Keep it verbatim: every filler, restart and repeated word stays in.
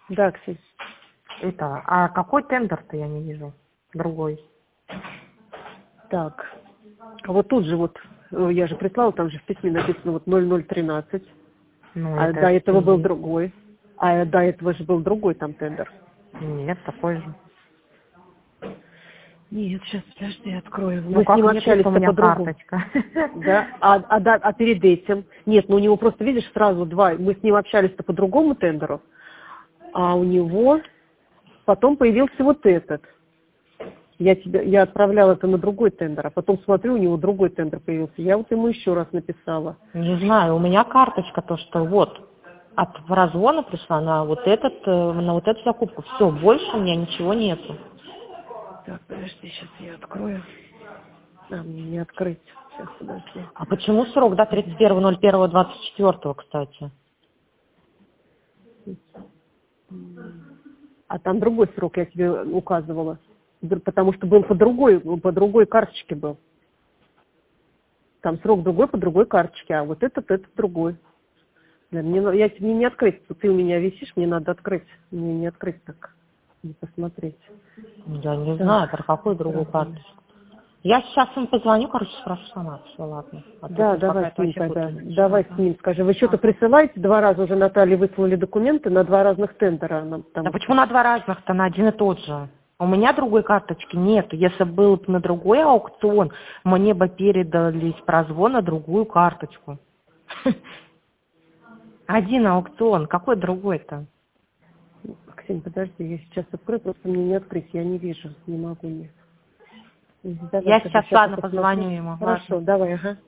Да, Ксения. Это, а какой тендер-то я не вижу? Другой. Так. А вот тут же вот, э, я же прислала, там же в письме написано вот ноль ноль тринадцать. Ну, А это до этого был Синий. другой. А до этого же был другой там тендер. Нет, такой же. Нет, сейчас, подожди, открою. Ну Мы с как ним нет, если у общались-то меня по-другому. карточка? Да, а, а, да, а перед этим? Нет, ну у него просто, видишь, сразу два. Мы с ним общались-то по другому тендеру, а у него потом появился вот этот. Я тебе, я отправляла это на другой тендер, а потом смотрю, у него другой тендер появился. Я вот ему еще раз написала. Не знаю, у меня карточка, то что вот от Прозвона пришла на вот этот, э, на вот эту закупку. Все, больше у меня ничего нету. Так, подожди, сейчас я открою. А, мне не открыть. Сейчас, подожди. А почему срок до тридцать первого ноль первого двадцать четвёртого, кстати? А там другой срок я тебе указывала. Д- Потому что был по другой, по другой карточке был. Там срок другой по другой карточке, а вот этот, этот другой. Да, мне, на- я тебе не открыть. Ты у меня висишь, мне надо открыть. Мне не открыть так, не посмотреть. Я не Так, знаю, про какую другую правильно. карточку. Я сейчас им позвоню, короче, спрошу сама. Все, ладно. А то Да, тут давай какая-то с ним вообще тогда. путаница. Давай с Ага. ним скажи. Вы что-то А. присылаете? Два раза уже Наталье выслали документы на два разных тендера. Она- Да Потому почему что... на два разных-то, на один и тот же? У меня другой карточки нет. Если был бы на другой аукцион, мне бы передали с прозвона другую карточку. Один аукцион, какой другой-то? Ксения, подожди, я сейчас открою, просто мне не открыть, я не вижу, не могу. Не. Давай, Я тогда сейчас, сейчас я ладно, посмотрю. позвоню ему, Хорошо, ладно. давай, ага.